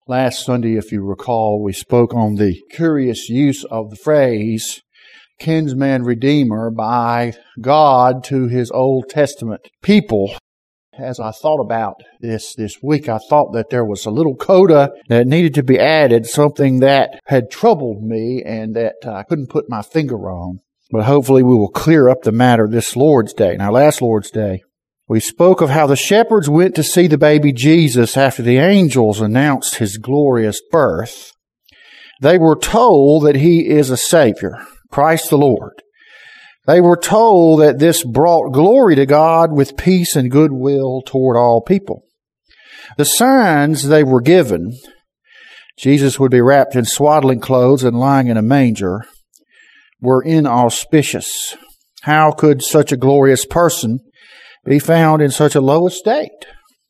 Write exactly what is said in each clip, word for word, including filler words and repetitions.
Last Sunday, if you recall, we spoke on the curious use of the phrase kinsman redeemer by God to His Old Testament people. As I thought about this this week, I thought that there was a little coda that needed to be added, something that had troubled me and that I couldn't put my finger on. But hopefully we will clear up the matter this Lord's Day. Now, last Lord's Day, we spoke of how the shepherds went to see the baby Jesus after the angels announced His glorious birth. They were told that He is a Savior, Christ the Lord. They were told that this brought glory to God with peace and goodwill toward all people. The signs they were given, Jesus would be wrapped in swaddling clothes and lying in a manger, were inauspicious. How could such a glorious person be found in such a low estate?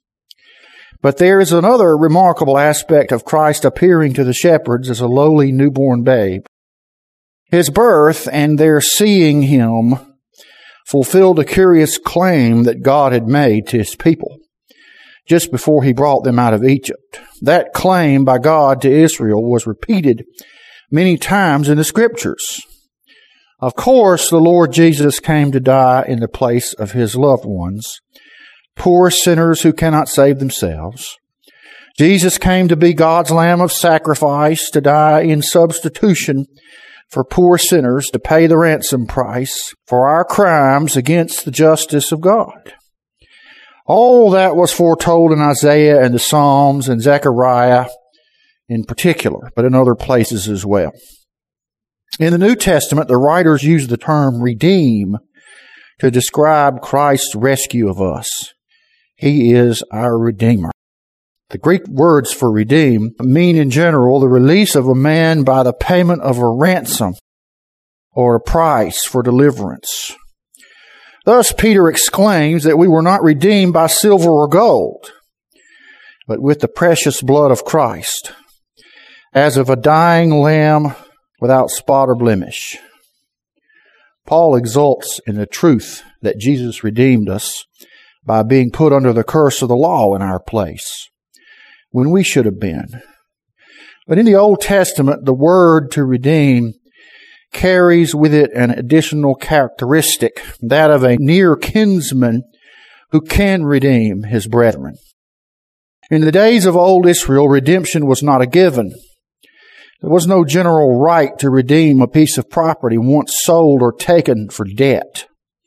But there is another remarkable aspect of Christ appearing to the shepherds as a lowly newborn babe. His birth and their seeing Him fulfilled a curious claim that God had made to His people just before He brought them out of Egypt. That claim by God to Israel was repeated many times in the Scriptures. Of course, the Lord Jesus came to die in the place of His loved ones, poor sinners who cannot save themselves. Jesus came to be God's Lamb of sacrifice, to die in substitution for poor sinners, to pay the ransom price for our crimes against the justice of God. All that was foretold in Isaiah and the Psalms and Zechariah in particular, but in other places as well. In the New Testament, the writers use the term redeem to describe Christ's rescue of us. He is our Redeemer. The Greek words for redeem mean in general the release of a man by the payment of a ransom or a price for deliverance. Thus, Peter exclaims that we were not redeemed by silver or gold, but with the precious blood of Christ, as of a dying lamb without spot or blemish. Paul exults in the truth that Jesus redeemed us by being put under the curse of the law in our place, when we should have been. But in the Old Testament, the word to redeem carries with it an additional characteristic, that of a near kinsman who can redeem his brethren. In the days of old Israel, redemption was not a given. There was no general right to redeem a piece of property once sold or taken for debt,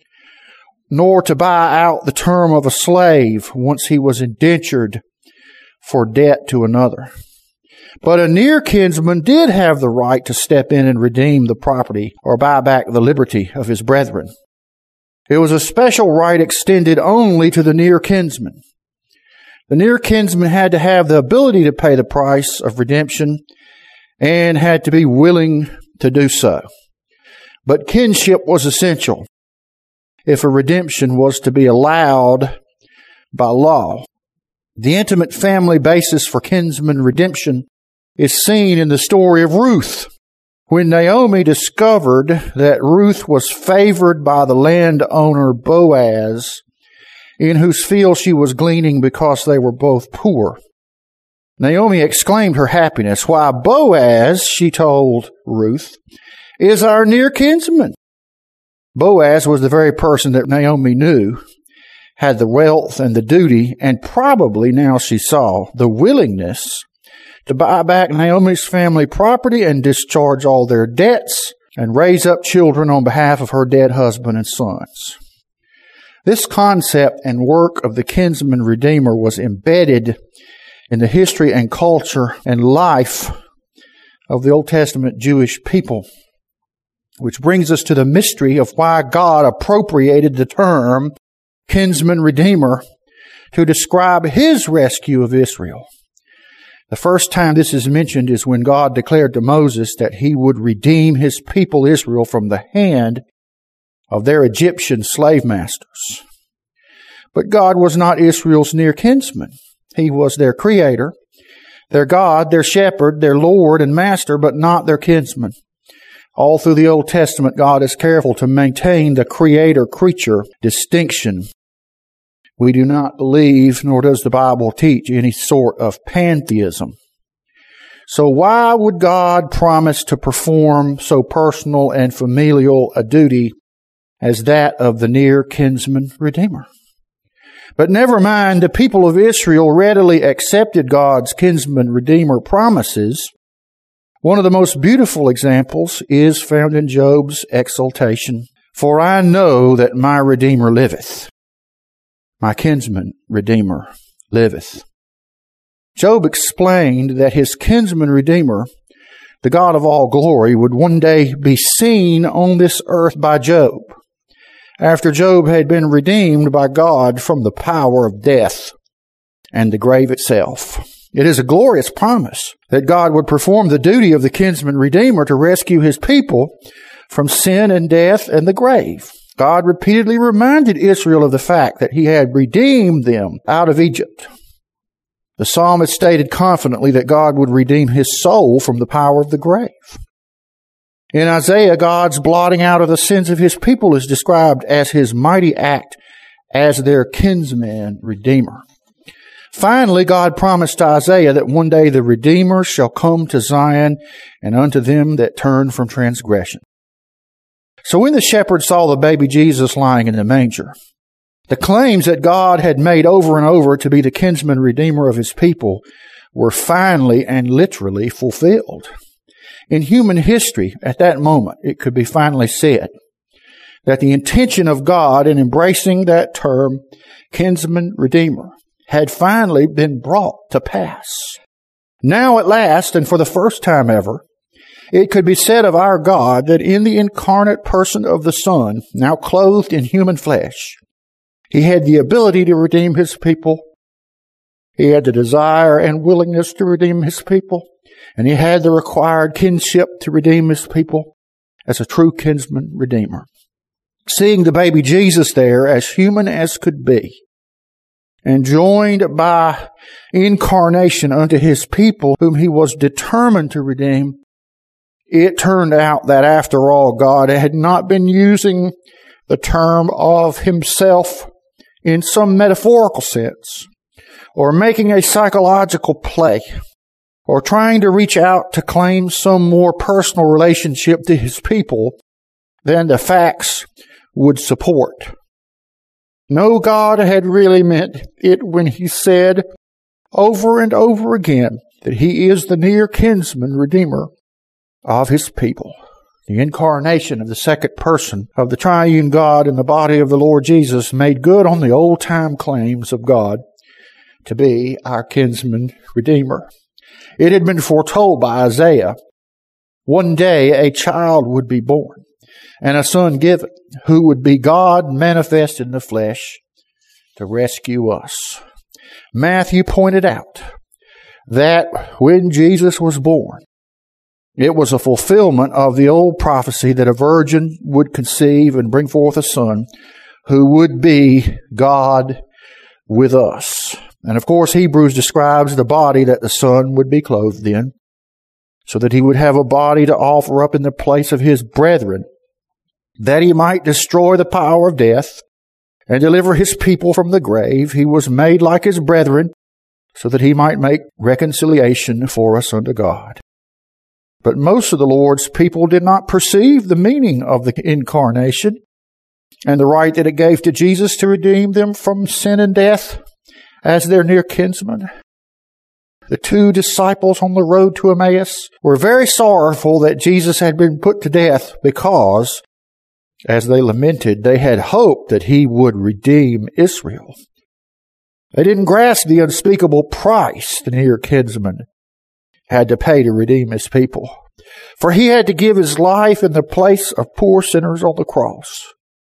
nor to buy out the term of a slave once he was indentured for debt to another. But a near kinsman did have the right to step in and redeem the property or buy back the liberty of his brethren. It was a special right extended only to the near kinsman. The near kinsman had to have the ability to pay the price of redemption and had to be willing to do so. But kinship was essential if a redemption was to be allowed by law. The intimate family basis for kinsman redemption is seen in the story of Ruth. When Naomi discovered that Ruth was favored by the landowner Boaz, in whose field she was gleaning because they were both poor, Naomi exclaimed her happiness. "Why, Boaz," she told Ruth, "is our near kinsman." Boaz was the very person that Naomi knew had the wealth and the duty, and probably, now she saw, the willingness to buy back Naomi's family property and discharge all their debts and raise up children on behalf of her dead husband and sons. This concept and work of the kinsman redeemer was embedded in the history and culture and life of the Old Testament Jewish people, which brings us to the mystery of why God appropriated the term kinsman redeemer to describe His rescue of Israel. The first time this is mentioned is when God declared to Moses that He would redeem His people Israel from the hand of their Egyptian slave masters. But God was not Israel's near kinsman. He was their creator, their God, their shepherd, their Lord and master, but not their kinsman. All through the Old Testament, God is careful to maintain the creator-creature distinction. We do not believe, nor does the Bible teach, any sort of pantheism. So why would God promise to perform so personal and familial a duty as that of the near kinsman redeemer? But never mind, the people of Israel readily accepted God's kinsman redeemer promises. One of the most beautiful examples is found in Job's exultation. For I know that my Redeemer liveth. My kinsman redeemer liveth. Job explained that his kinsman redeemer, the God of all glory, would one day be seen on this earth by Job, after Job had been redeemed by God from the power of death and the grave itself. It is a glorious promise that God would perform the duty of the kinsman redeemer to rescue his people from sin and death and the grave. God repeatedly reminded Israel of the fact that he had redeemed them out of Egypt. The psalmist stated confidently that God would redeem his soul from the power of the grave. In Isaiah, God's blotting out of the sins of his people is described as his mighty act as their kinsman redeemer. Finally, God promised to Isaiah that one day the Redeemer shall come to Zion and unto them that turn from transgression. So when the shepherds saw the baby Jesus lying in the manger, the claims that God had made over and over to be the kinsman redeemer of his people were finally and literally fulfilled. In human history, at that moment, it could be finally said that the intention of God in embracing that term, kinsman redeemer, had finally been brought to pass. Now at last, and for the first time ever, it could be said of our God that in the incarnate person of the Son, now clothed in human flesh, he had the ability to redeem his people. He had the desire and willingness to redeem his people. And he had the required kinship to redeem his people as a true kinsman redeemer. Seeing the baby Jesus there as human as could be, and joined by incarnation unto his people whom he was determined to redeem, it turned out that after all, God had not been using the term of himself in some metaphorical sense, or making a psychological play, or trying to reach out to claim some more personal relationship to his people than the facts would support. No, God had really meant it when he said over and over again that he is the near kinsman redeemer of his people. The incarnation of the second person of the triune God in the body of the Lord Jesus made good on the old-time claims of God to be our kinsman redeemer. It had been foretold by Isaiah, one day a child would be born and a son given, who would be God manifest in the flesh to rescue us. Matthew pointed out that when Jesus was born, it was a fulfillment of the old prophecy that a virgin would conceive and bring forth a son who would be God with us. And of course, Hebrews describes the body that the Son would be clothed in, so that he would have a body to offer up in the place of his brethren, that he might destroy the power of death and deliver his people from the grave. He was made like his brethren, so that he might make reconciliation for us unto God. But most of the Lord's people did not perceive the meaning of the incarnation and the right that it gave to Jesus to redeem them from sin and death as their near kinsman. The two disciples on the road to Emmaus were very sorrowful that Jesus had been put to death because, as they lamented, they had hoped that he would redeem Israel. They didn't grasp the unspeakable price the near kinsman had to pay to redeem his people. For he had to give his life in the place of poor sinners on the cross.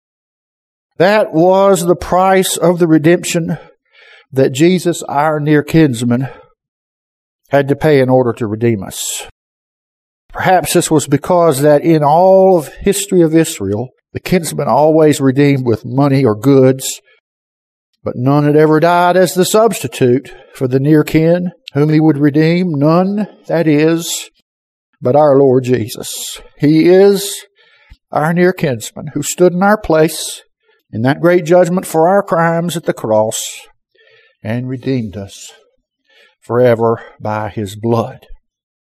That was the price of the redemption that Jesus, our near kinsman, had to pay in order to redeem us. Perhaps this was because that in all of history of Israel, the kinsman always redeemed with money or goods, but none had ever died as the substitute for the near kin whom he would redeem. None, that is, but our Lord Jesus. He is our near kinsman who stood in our place in that great judgment for our crimes at the cross and redeemed us forever by his blood.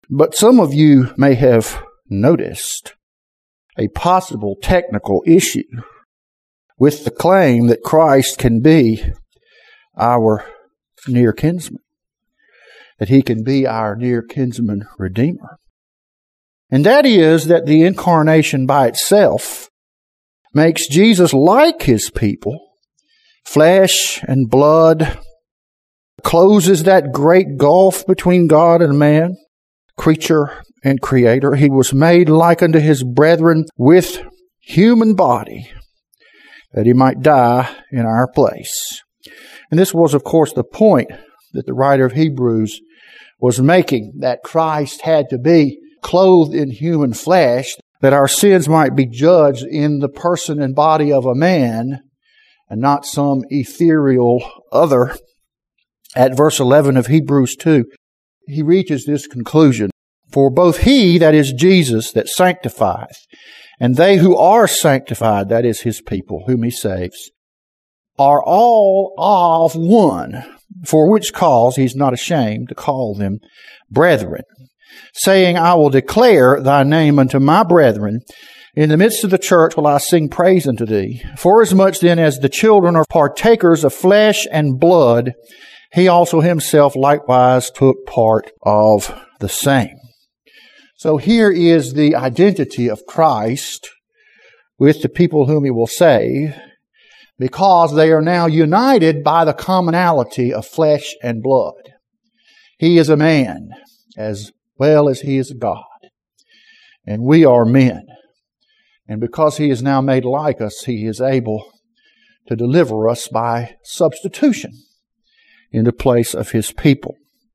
But some of you may have noticed a possible technical issue with the claim that Christ can be our near kinsman, that he can be our near kinsman redeemer. And that is that the incarnation by itself makes Jesus like his people, flesh and blood, closes that great gulf between God and man, creature and creator. He was made like unto his brethren with human body, that he might die in our place. And this was, of course, the point that the writer of Hebrews was making, that Christ had to be clothed in human flesh, that our sins might be judged in the person and body of a man, and not some ethereal other. At verse eleven of Hebrews two, he reaches this conclusion: for both he, that is Jesus, that sanctifieth, and they who are sanctified, that is his people, whom he saves, are all of one, for which cause he's not ashamed to call them brethren, saying, I will declare thy name unto my brethren. In the midst of the church will I sing praise unto thee. Forasmuch then as the children are partakers of flesh and blood, he also himself likewise took part of the same. So here is the identity of Christ with the people whom he will save, because they are now united by the commonality of flesh and blood. He is a man as well as he is a God. And we are men. And because he is now made like us, he is able to deliver us by substitution in the place of his people.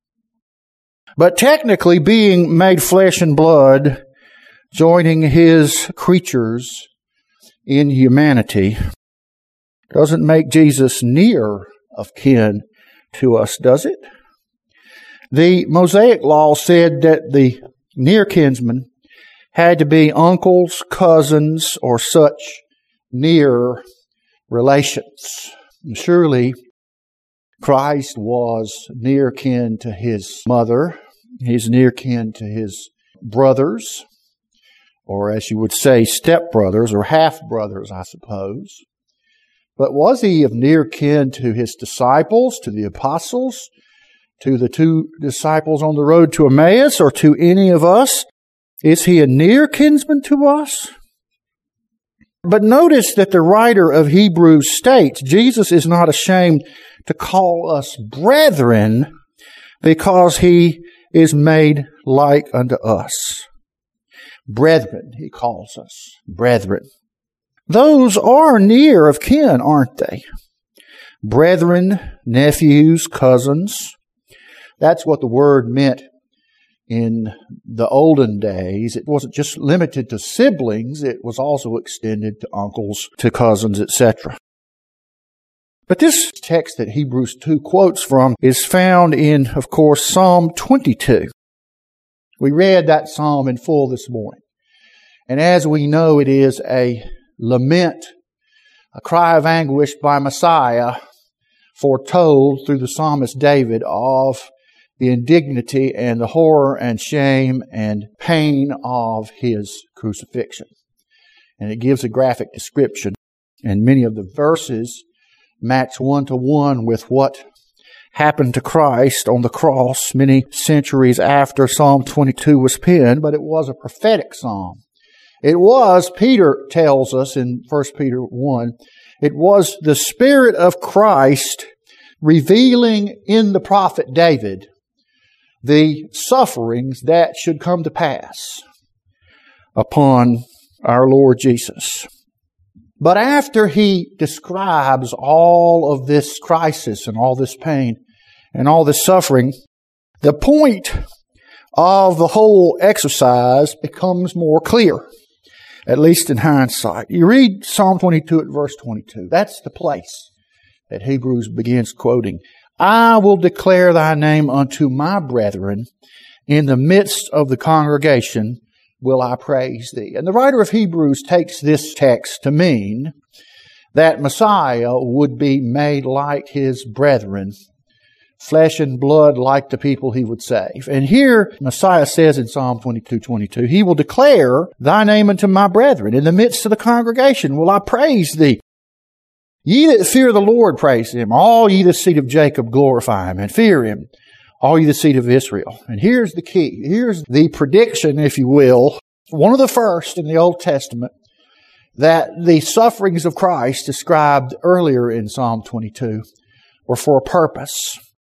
But technically, being made flesh and blood, joining his creatures in humanity, doesn't make Jesus near of kin to us, does it? The Mosaic law said that the near kinsmen had to be uncles, cousins, or such near relations. Surely Christ was near kin to his mother. He's near kin to his brothers, or as you would say, stepbrothers or half-brothers, I suppose. But was he of near kin to his disciples, to the apostles, to the two disciples on the road to Emmaus, or to any of us? Is he a near kinsman to us? But notice that the writer of Hebrews states Jesus is not ashamed to call us brethren because he is made like unto us. Brethren, he calls us. Brethren. Those are near of kin, aren't they? Brethren, nephews, cousins. That's what the word meant in the olden days. It wasn't just limited to siblings. It was also extended to uncles, to cousins, et cetera. But this text that Hebrews two quotes from is found in, of course, Psalm twenty-two. We read that psalm in full this morning. And as we know, it is a lament, a cry of anguish by Messiah, foretold through the psalmist David of the indignity and the horror and shame and pain of his crucifixion. And it gives a graphic description. And many of the verses match one to one with what happened to Christ on the cross many centuries after Psalm twenty-two was penned, but it was a prophetic psalm. It was, Peter tells us in First Peter one, it was the Spirit of Christ revealing in the prophet David the sufferings that should come to pass upon our Lord Jesus. But after he describes all of this crisis and all this pain and all this suffering, the point of the whole exercise becomes more clear, at least in hindsight. You read Psalm twenty-two at verse twenty-two. That's the place that Hebrews begins quoting. I will declare thy name unto my brethren. In the midst of the congregation will I praise thee. And the writer of Hebrews takes this text to mean that Messiah would be made like his brethren flesh and blood like the people he would save. And here Messiah says in Psalm twenty-two twenty-two, He will declare thy name unto my brethren. In the midst of the congregation will I praise thee. Ye that fear the Lord, praise him. All ye the seed of Jacob, glorify him and fear him. All ye the seed of Israel. And here's the key. Here's the prediction, if you will, one of the first in the Old Testament, that the sufferings of Christ described earlier in Psalm twenty-two were for a purpose.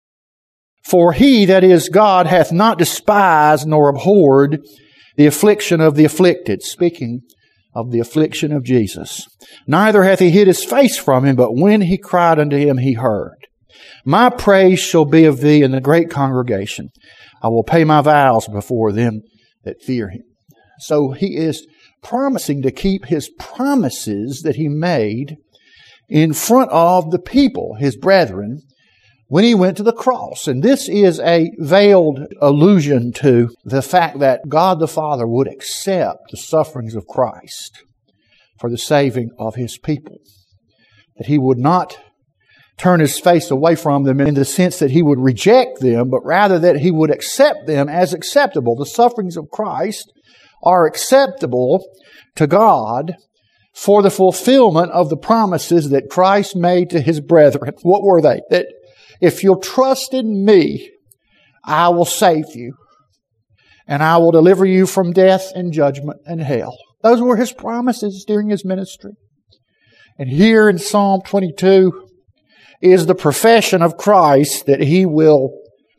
For he, that is God, hath not despised nor abhorred the affliction of the afflicted. Speaking of the affliction of Jesus. Neither hath he hid his face from him, but when he cried unto him, he heard. My praise shall be of thee in the great congregation. I will pay my vows before them that fear him. So he is promising to keep his promises that he made in front of the people, his brethren, when he went to the cross. And this is a veiled allusion to the fact that God the Father would accept the sufferings of Christ for the saving of his people. That he would not turn his face away from them in the sense that he would reject them, but rather that he would accept them as acceptable. The sufferings of Christ are acceptable to God for the fulfillment of the promises that Christ made to his brethren. What were they? That if you'll trust in me, I will save you. And I will deliver you from death and judgment and hell. Those were his promises during his ministry. And here in Psalm twenty-two is the profession of Christ that he will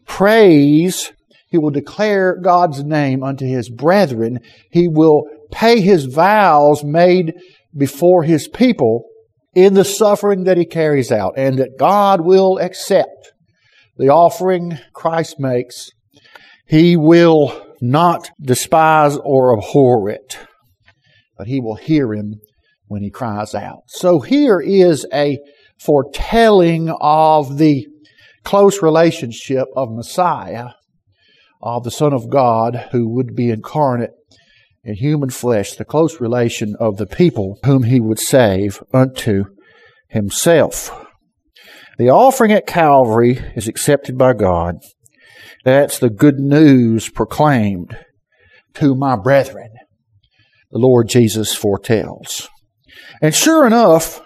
praise, he will declare God's name unto his brethren. He will pay his vows made before his people in the suffering that he carries out, and that God will accept the offering Christ makes. He will not despise or abhor it, but he will hear him when he cries out. So here is a foretelling of the close relationship of Messiah, of the Son of God who would be incarnate in human flesh, the close relation of the people whom he would save unto himself. The offering at Calvary is accepted by God. That's the good news proclaimed to my brethren, the Lord Jesus foretells. And sure enough,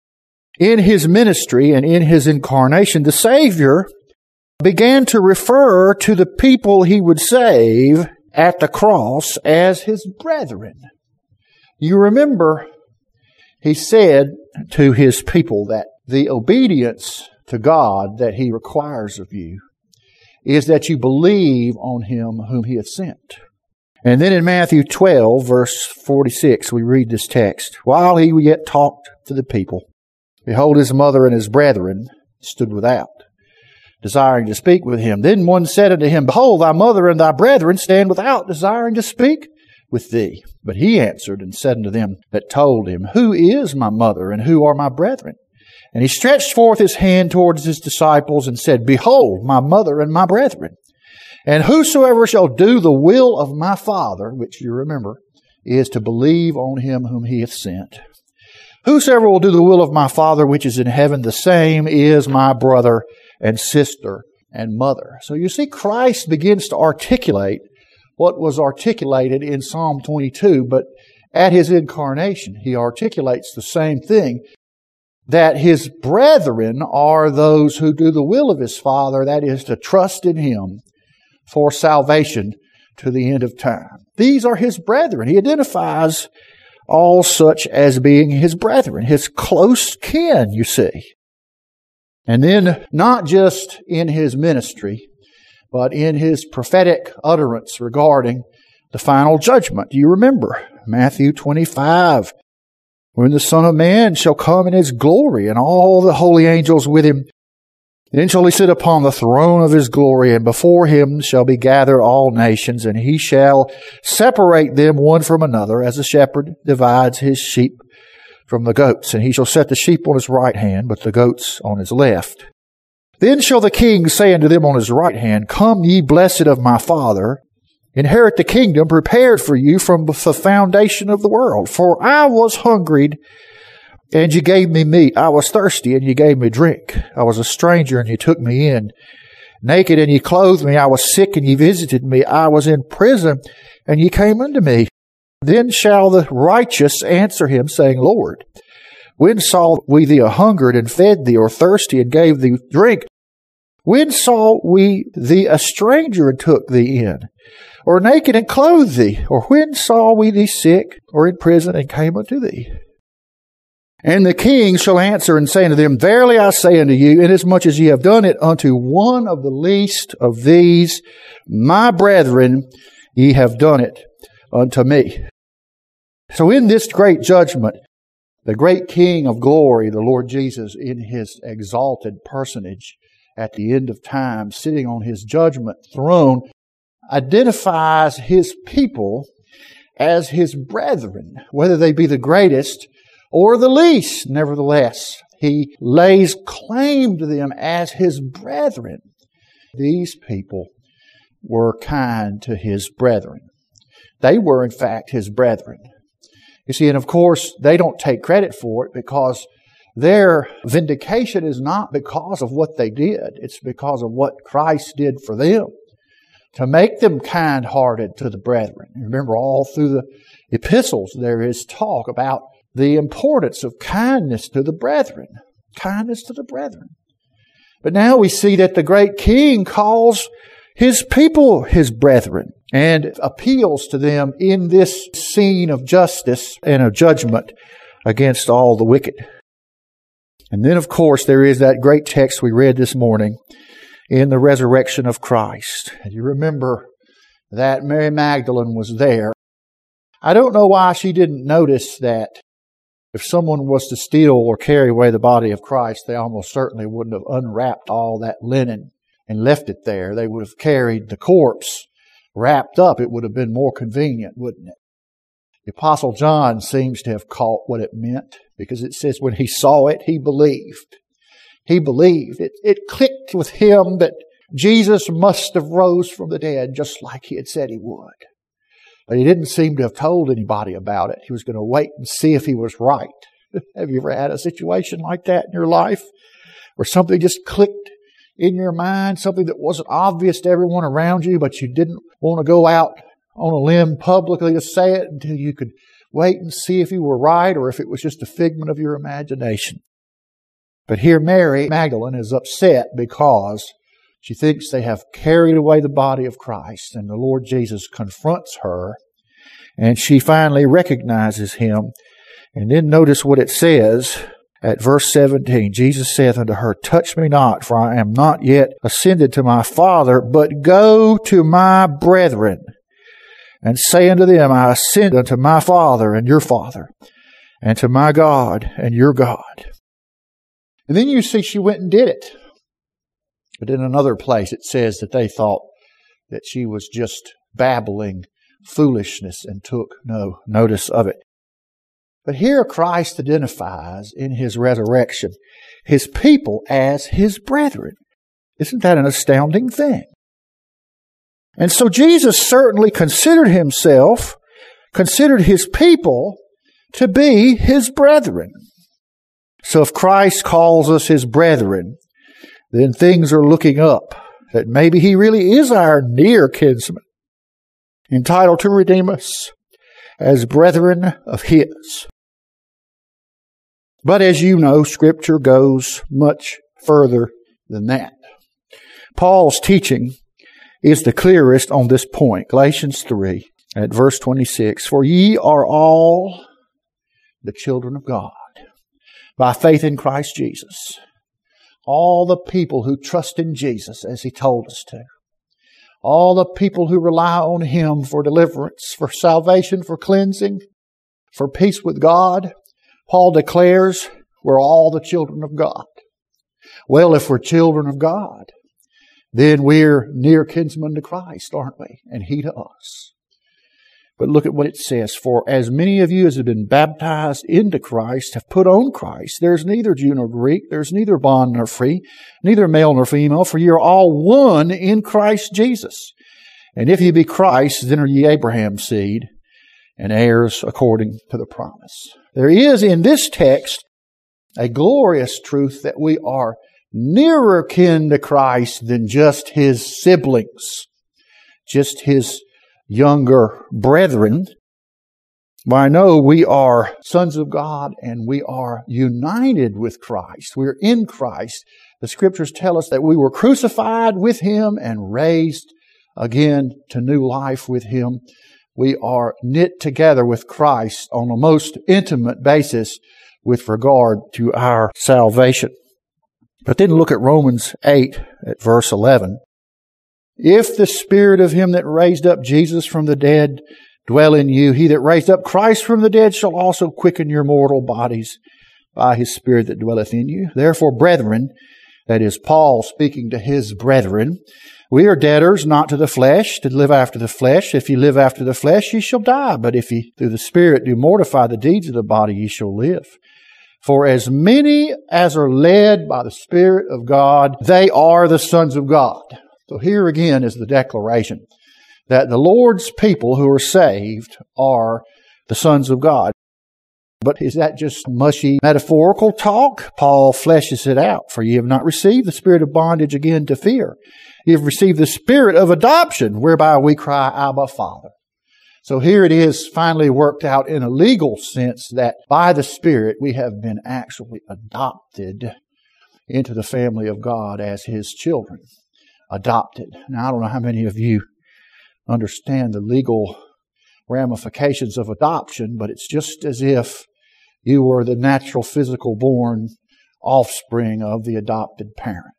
in his ministry and in his incarnation, the Savior began to refer to the people he would save at the cross as his brethren. You remember, he said to his people that the obedience to God that he requires of you is that you believe on him whom he hath sent. And then in Matthew twelve, verse forty-six, we read this text. While he yet talked to the people, behold, his mother and his brethren stood without, desiring to speak with him. Then one said unto him, Behold, thy mother and thy brethren stand without, desiring to speak with thee. But he answered and said unto them that told him, Who is my mother, and who are my brethren? And he stretched forth his hand towards his disciples, and said, Behold, my mother and my brethren. And whosoever shall do the will of my Father, which you remember, is to believe on him whom he hath sent. Whosoever will do the will of my Father which is in heaven, the same is my brother and sister and mother. So you see, Christ begins to articulate what was articulated in Psalm twenty-two, but at his incarnation, he articulates the same thing, that his brethren are those who do the will of his Father, that is, to trust in him for salvation to the end of time. These are his brethren. He identifies all such as being his brethren, his close kin, you see. And then, not just in his ministry, but in his prophetic utterance regarding the final judgment. Do you remember Matthew twenty-five? When the Son of Man shall come in his glory, and all the holy angels with him, then shall he sit upon the throne of his glory, and before him shall be gathered all nations, and he shall separate them one from another, as a shepherd divides his sheep from the goats. And he shall set the sheep on his right hand, but the goats on his left. Then shall the King say unto them on his right hand, Come ye blessed of my Father, inherit the kingdom prepared for you from the foundation of the world. For I was hungry, and you gave me meat. I was thirsty, and you gave me drink. I was a stranger, and you took me in. naked and ye clothed me. I was sick and ye visited me. I was in prison and ye came unto me. Then shall the righteous answer him, saying, Lord, when saw we thee a hungered and fed thee, or thirsty and gave thee drink? When saw we thee a stranger and took thee in, or naked and clothed thee? Or when saw we thee sick or in prison and came unto thee? And the king shall answer and say unto them, Verily I say unto you, inasmuch as ye have done it unto one of the least of these, my brethren, ye have done it unto me. So in this great judgment, the great King of glory, the Lord Jesus, in His exalted personage at the end of time, sitting on His judgment throne, identifies His people as His brethren, whether they be the greatest or the least. Nevertheless, He lays claim to them as His brethren. These people were kind to His brethren. They were, in fact, His brethren. You see, and of course, they don't take credit for it because their vindication is not because of what they did. It's because of what Christ did for them to make them kind-hearted to the brethren. Remember, all through the epistles, there is talk about the importance of kindness to the brethren. Kindness to the brethren. But now we see that the great King calls His people His brethren and appeals to them in this scene of justice and of judgment against all the wicked. And then, of course, there is that great text we read this morning in the resurrection of Christ. And you remember that Mary Magdalene was there. I don't know why she didn't notice that if someone was to steal or carry away the body of Christ, they almost certainly wouldn't have unwrapped all that linen and left it there. They would have carried the corpse wrapped up. It would have been more convenient, wouldn't it? The Apostle John seems to have caught what it meant, because it says when he saw it, he believed. He believed. It, it clicked with him that Jesus must have rose from the dead just like He had said He would. But he didn't seem to have told anybody about it. He was going to wait and see if he was right. Have you ever had a situation like that in your life where something just clicked in your mind, something that wasn't obvious to everyone around you, but you didn't want to go out on a limb publicly to say it until you could wait and see if you were right or if it was just a figment of your imagination? But here Mary Magdalene is upset because she thinks they have carried away the body of Christ, and the Lord Jesus confronts her, and she finally recognizes Him. And then notice what it says at verse seventeen. Jesus saith unto her, Touch me not, for I am not yet ascended to my Father, but go to my brethren, and say unto them, I ascend unto my Father and your Father, and to my God and your God. And then you see she went and did it. But in another place it says that they thought that she was just babbling foolishness and took no notice of it. But here Christ identifies in His resurrection His people as His brethren. Isn't that an astounding thing? And so Jesus certainly considered Himself, considered His people to be His brethren. So if Christ calls us His brethren, then things are looking up that maybe He really is our near kinsman, entitled to redeem us as brethren of His. But as you know, Scripture goes much further than that. Paul's teaching is the clearest on this point. Galatians three at verse twenty-six. For ye are all the children of God by faith in Christ Jesus. All the people who trust in Jesus as He told us to. All the people who rely on Him for deliverance, for salvation, for cleansing, for peace with God. Paul declares we're all the children of God. Well, if we're children of God, then we're near kinsmen to Christ, aren't we? And He to us. But look at what it says. For as many of you as have been baptized into Christ have put on Christ. There's neither Jew nor Greek. There's neither bond nor free. Neither male nor female. For ye are all one in Christ Jesus. And if ye be Christ, then are ye Abraham's seed and heirs according to the promise. There is in this text a glorious truth that we are nearer kin to Christ than just His siblings, just His younger brethren. But I know we are sons of God and we are united with Christ. We're in Christ. The Scriptures tell us that we were crucified with Him and raised again to new life with Him. We are knit together with Christ on a most intimate basis with regard to our salvation. But then look at Romans eight at verse eleven. If the Spirit of Him that raised up Jesus from the dead dwell in you, He that raised up Christ from the dead shall also quicken your mortal bodies by His Spirit that dwelleth in you. Therefore, brethren, that is Paul speaking to his brethren, we are debtors not to the flesh, to live after the flesh. If ye live after the flesh, ye shall die. But if ye through the Spirit do mortify the deeds of the body, ye shall live. For as many as are led by the Spirit of God, they are the sons of God. So here again is the declaration that the Lord's people who are saved are the sons of God. But is that just mushy metaphorical talk? Paul fleshes it out. For ye have not received the spirit of bondage again to fear. Ye have received the Spirit of adoption, whereby we cry, Abba, Father. So here it is finally worked out in a legal sense that by the Spirit we have been actually adopted into the family of God as His children. Adopted. Now, I don't know how many of you understand the legal ramifications of adoption, but it's just as if you were the natural physical born offspring of the adopted parent.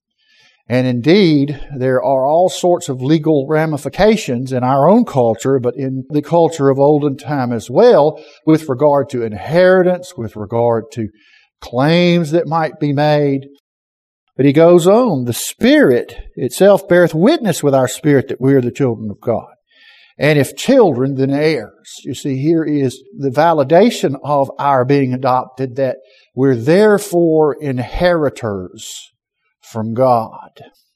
And indeed, there are all sorts of legal ramifications in our own culture, but in the culture of olden time as well, with regard to inheritance, with regard to claims that might be made. But he goes on, the Spirit itself beareth witness with our spirit that we are the children of God. And if children, then heirs. You see, here is the validation of our being adopted, that we're therefore inheritors from God.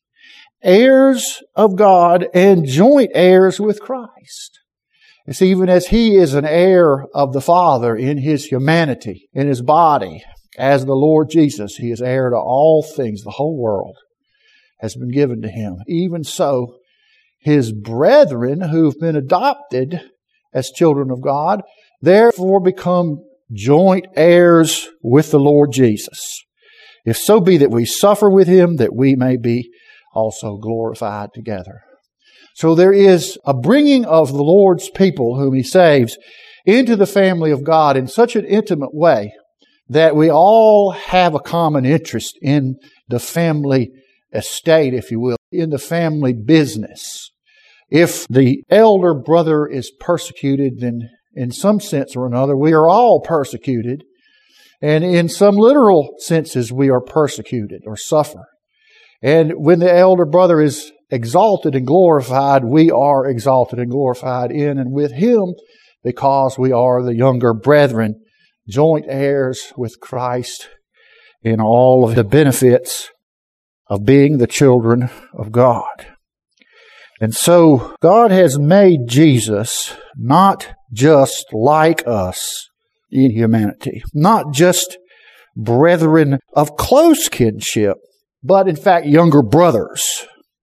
Heirs of God and joint heirs with Christ. It's even as He is an heir of the Father in His humanity, in His body, as the Lord Jesus, He is heir to all things. The whole world has been given to Him. Even so, His brethren who've been adopted as children of God, therefore become joint heirs with the Lord Jesus. If so be that we suffer with Him, that we may be also glorified together. So there is a bringing of the Lord's people whom He saves into the family of God in such an intimate way that we all have a common interest in the family estate, if you will, in the family business. If the elder brother is persecuted, then in some sense or another, we are all persecuted. And in some literal senses, we are persecuted or suffer. And when the elder brother is exalted and glorified, we are exalted and glorified in and with him, because we are the younger brethren, joint heirs with Christ in all of the benefits of being the children of God. And so God has made Jesus not just like us in humanity, not just brethren of close kinship, but in fact younger brothers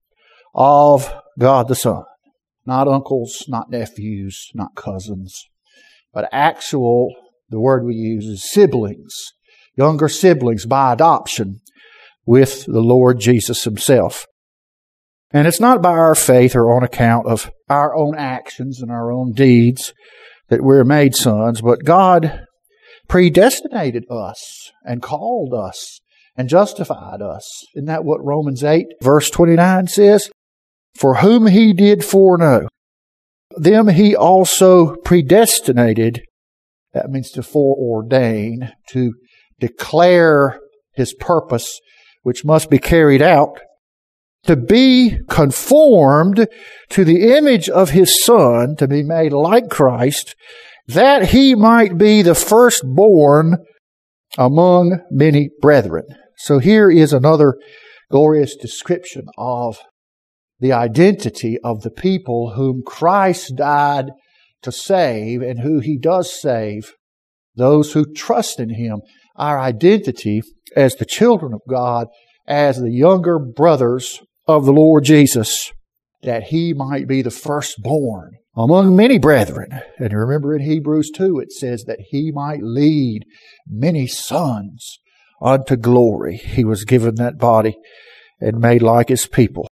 of God the Son. Not uncles, not nephews, not cousins, but actual, the word we use is siblings, younger siblings by adoption with the Lord Jesus Himself. And it's not by our faith or on account of our own actions and our own deeds that we're made sons, but God predestinated us and called us and justified us. Isn't that what Romans eight verse twenty-nine says? For whom He did foreknow, them He also predestinated. That means to foreordain, to declare His purpose, which must be carried out, to be conformed to the image of His Son, to be made like Christ, that He might be the firstborn among many brethren. So here is another glorious description of the identity of the people whom Christ died to save and who He does save, those who trust in Him. Our identity as the children of God as the younger brothers of the Lord Jesus, that he might be the firstborn among many brethren. And remember in Hebrews two, it says that he might lead many sons unto glory. He was given that body and made like his people.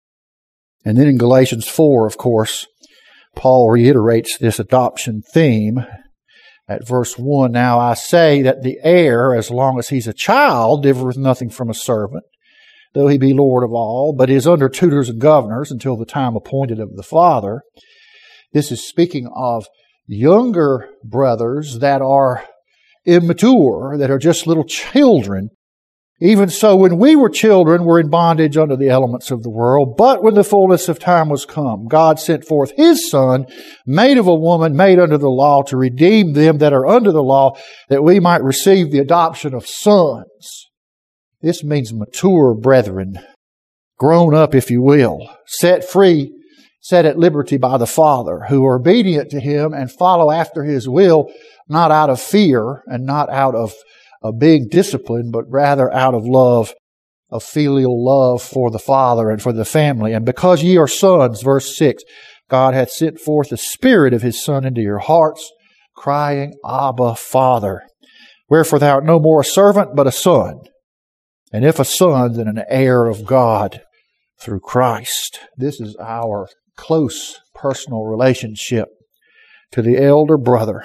And then in Galatians four, of course, Paul reiterates this adoption theme at verse one. Now I say that the heir, as long as he's a child, differeth nothing from a servant, though he be Lord of all, but is under tutors and governors until the time appointed of the Father. This is speaking of younger brothers that are immature, that are just little children. Even so, when we were children, we're in bondage under the elements of the world. But when the fullness of time was come, God sent forth His Son, made of a woman, made under the law, to redeem them that are under the law, that we might receive the adoption of sons. This means mature brethren, grown up, if you will, set free, set at liberty by the Father, who are obedient to Him and follow after His will, not out of fear and not out of of being disciplined, but rather out of love, of filial love for the Father and for the family. And because ye are sons, verse six, God hath sent forth the Spirit of His Son into your hearts, crying, Abba, Father. Wherefore thou art no more a servant, but a son. And if a son, then an heir of God through Christ. This is our close personal relationship to the elder brother.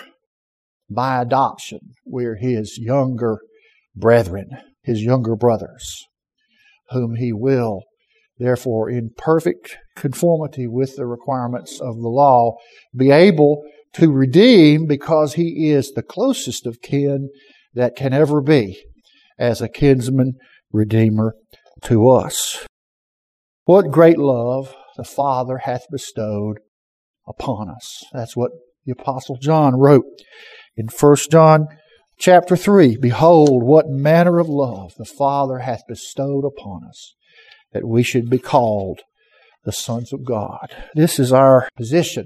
By adoption, we're His younger brethren, His younger brothers, whom He will, therefore, in perfect conformity with the requirements of the law, be able to redeem, because He is the closest of kin that can ever be, as a kinsman redeemer to us. What great love the Father hath bestowed upon us. That's what the Apostle John wrote in First John chapter three. Behold, what manner of love the Father hath bestowed upon us, that we should be called the sons of God. This is our position.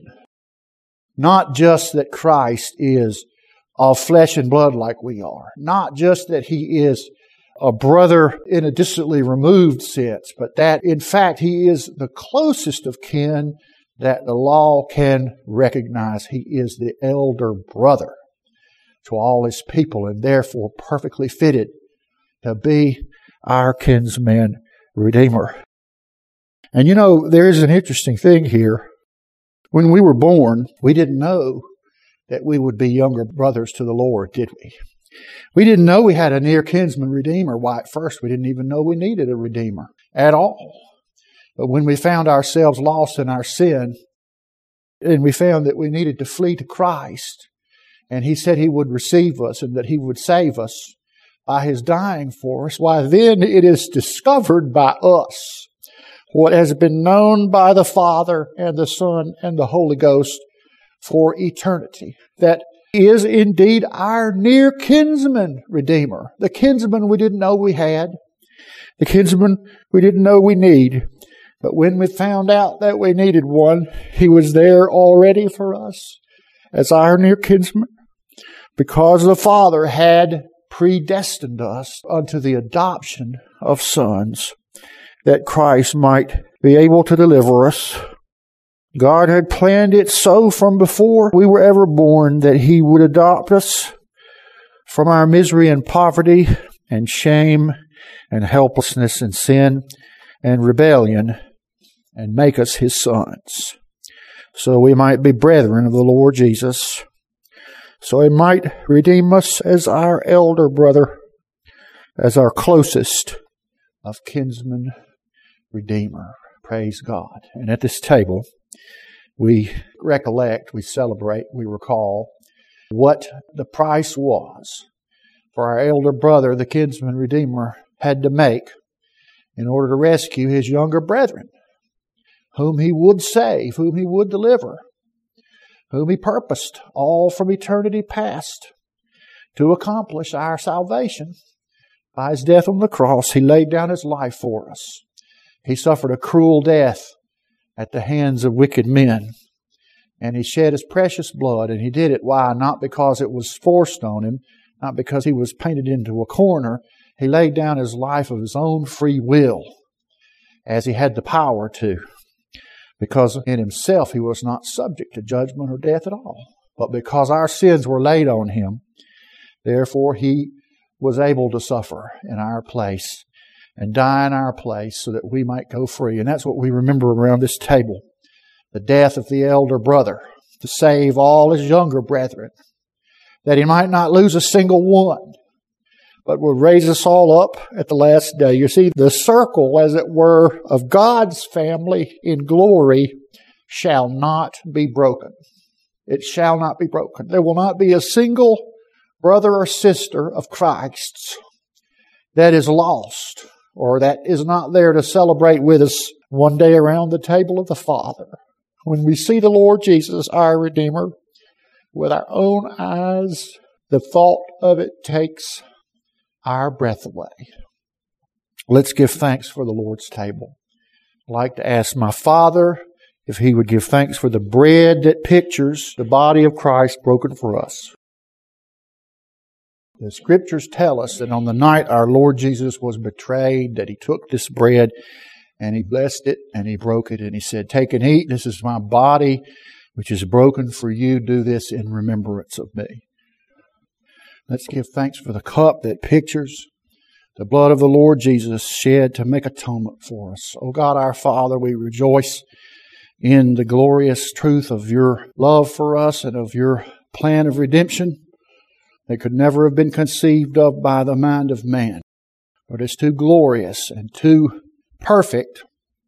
Not just that Christ is of flesh and blood like we are. Not just that He is a brother in a distantly removed sense, but that in fact He is the closest of kin that the law can recognize. He is the elder brother to all His people, and therefore perfectly fitted to be our kinsman redeemer. And you know, there is an interesting thing here. When we were born, we didn't know that we would be younger brothers to the Lord, did we? We didn't know we had a near kinsman redeemer. Why, at first we didn't even know we needed a redeemer at all. But when we found ourselves lost in our sin, and we found that we needed to flee to Christ, and He said He would receive us and that He would save us by His dying for us, why then it is discovered by us what has been known by the Father and the Son and the Holy Ghost for eternity, that He is indeed our near kinsman redeemer, the kinsman we didn't know we had, the kinsman we didn't know we need. But when we found out that we needed one, He was there already for us as our near kinsman, because the Father had predestined us unto the adoption of sons, that Christ might be able to deliver us. God had planned it so from before we were ever born, that He would adopt us from our misery and poverty and shame and helplessness and sin and rebellion, and make us His sons, so we might be brethren of the Lord Jesus, so He might redeem us as our elder brother, as our closest of kinsman redeemer. Praise God. And at this table, we recollect, we celebrate, we recall what the price was for our elder brother, the kinsman redeemer, had to make in order to rescue his younger brethren, whom He would save, whom He would deliver, whom He purposed all from eternity past to accomplish our salvation. By His death on the cross, He laid down His life for us. He suffered a cruel death at the hands of wicked men, and He shed His precious blood, and He did it, why? Not because it was forced on Him, not because He was painted into a corner. He laid down His life of His own free will, as He had the power to, because in Himself He was not subject to judgment or death at all. But because our sins were laid on Him, therefore He was able to suffer in our place and die in our place so that we might go free. And that's what we remember around this table. The death of the elder brother to save all his younger brethren, that he might not lose a single one, but will raise us all up at the last day. You see, the circle, as it were, of God's family in glory shall not be broken. It shall not be broken. There will not be a single brother or sister of Christ's that is lost or that is not there to celebrate with us one day around the table of the Father. When we see the Lord Jesus, our Redeemer, with our own eyes, the thought of it takes our breath away. Let's give thanks for the Lord's table. I'd like to ask my Father if He would give thanks for the bread that pictures the body of Christ broken for us. The Scriptures tell us that on the night our Lord Jesus was betrayed, that He took this bread and He blessed it and He broke it and He said, "Take and eat. This is my body, which is broken for you. Do this in remembrance of me." Let's give thanks for the cup that pictures the blood of the Lord Jesus shed to make atonement for us. Oh God, our Father, we rejoice in the glorious truth of Your love for us and of Your plan of redemption that could never have been conceived of by the mind of man. But it's too glorious and too perfect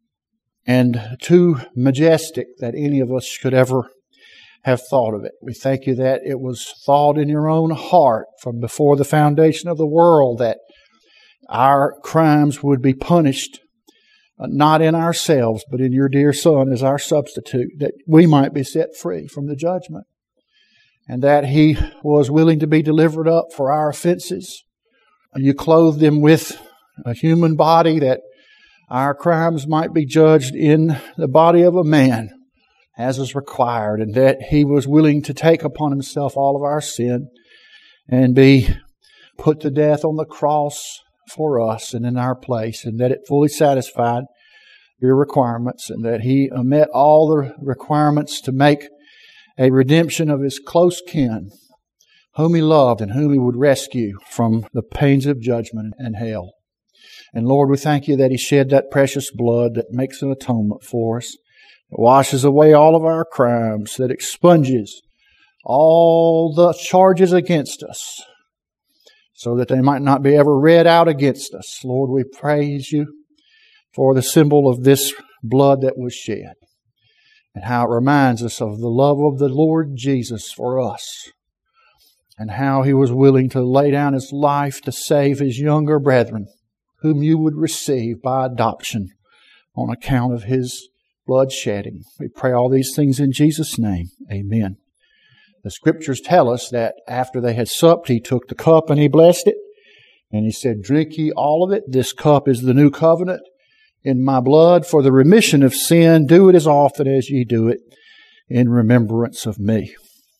and too majestic that any of us could ever have thought of it. We thank You that it was thought in Your own heart from before the foundation of the world that our crimes would be punished, not in ourselves, but in Your dear Son as our substitute, that we might be set free from the judgment, and that He was willing to be delivered up for our offenses. You clothed Him with a human body that our crimes might be judged in the body of a man, as is required, and that He was willing to take upon Himself all of our sin and be put to death on the cross for us and in our place, and that it fully satisfied Your requirements, and that He met all the requirements to make a redemption of His close kin, whom He loved and whom He would rescue from the pains of judgment and hell. And Lord, we thank You that He shed that precious blood that makes an atonement for us, that washes away all of our crimes, that expunges all the charges against us, so that they might not be ever read out against us. Lord, we praise You for the symbol of this blood that was shed, and how it reminds us of the love of the Lord Jesus for us, and how He was willing to lay down His life to save His younger brethren, whom You would receive by adoption on account of His blood shedding. We pray all these things in Jesus' name. Amen. The Scriptures tell us that after they had supped, He took the cup and He blessed it, and He said, "Drink ye all of it. This cup is the new covenant in my blood for the remission of sin. Do it as often as ye do it in remembrance of me."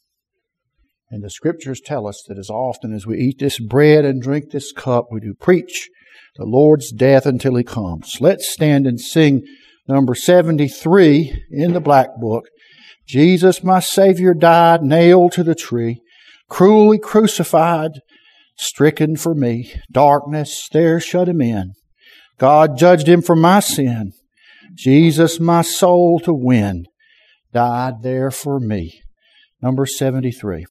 And the Scriptures tell us that as often as we eat this bread and drink this cup, we do preach the Lord's death until He comes. Let's stand and sing number seventy-three in the Black Book. Jesus, my Savior, died, nailed to the tree, cruelly crucified, stricken for me. Darkness there shut Him in. God judged Him for my sin. Jesus, my soul to win, died there for me. Number seventy-three.